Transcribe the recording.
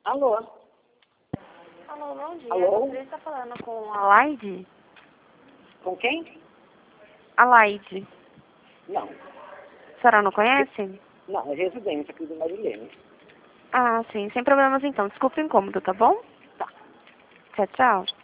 Alô? Alô, bom dia. Alô? Você está falando com a Laide? Com quem? A Laide. Não. A senhora não conhece? Não, é residência aqui do Marilene. Ah, sim. Sem problemas então. Desculpe o incômodo, tá bom? Tá. Tchau, tchau.